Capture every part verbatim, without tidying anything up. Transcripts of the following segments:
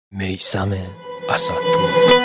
میثم اسدپور.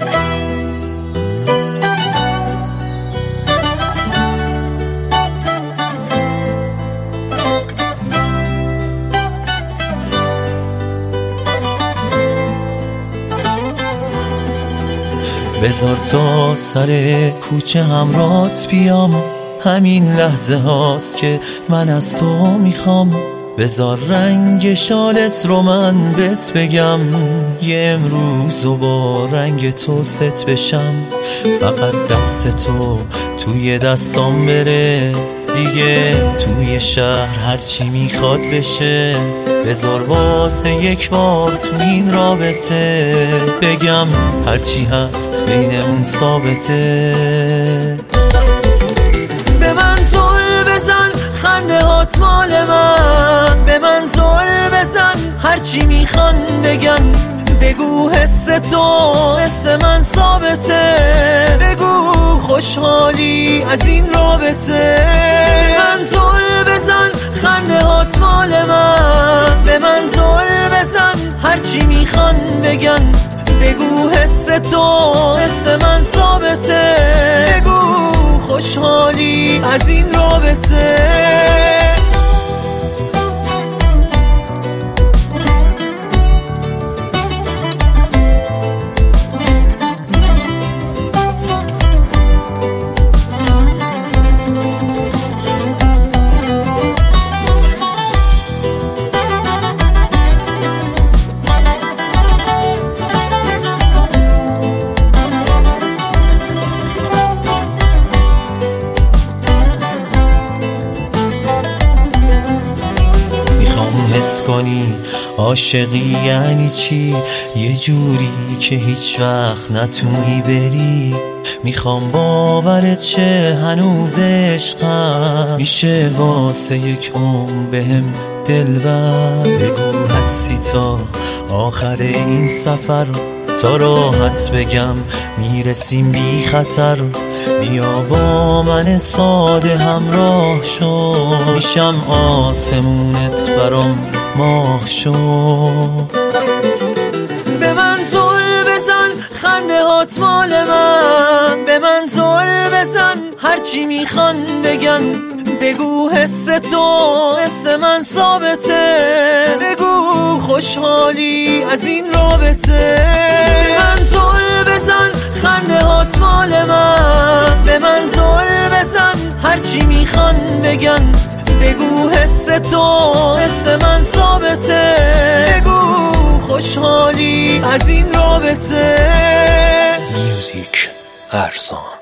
بذار تا سر کوچه همرات بیام، همین لحظه هاست که من از تو میخوام. بذار رنگ شالت رو من بهت بگم، یه امروزو با رنگ تو ست بشم. فقط دست تو توی دستام بره، دیگه توی شهر هرچی میخواد بشه. بذار واسه یک بار تو این رابطه بگم، هرچی هست بینمون ثابته. به من زل بزن، خنده هات مال من. به من زل بزن، هرچی میخوان بگن. بگو حس تو حس من ثابته. بگو خوشحالی از این رابطه. به من زل بزن، خنده هات مال من. به من زل بزن، هرچی میخوان بگن. بگو حس تو حس من ثابته. بگو خوشحالی از این رابطه. حس کنی عاشقی یعنی چی، یه جوری که هیچ وقت نتونی بری. میخوام باورت شه هنوز عشقم، میشه واسه یک عمر بهم دلبر. بگو هستی تا آخر این سفر، تا راحت بگم میرسیم بی خطر. بیا با من ساده همراه شو، میشم آسمونت برام ماه شو. به من زل بزن، خنده هات مال من. به من زل بزن، هرچی میخوان بگن. بگو حس تو حس من ثابته. بگو خوشحالی از این رابطه. به من زل بزن، خنده هات مال من. به من زل بزن، هرچی میخوان بگن. بگو حس تو حس من ثابته. بگو خوشحالی از این رابطه. میوزیک ارسان.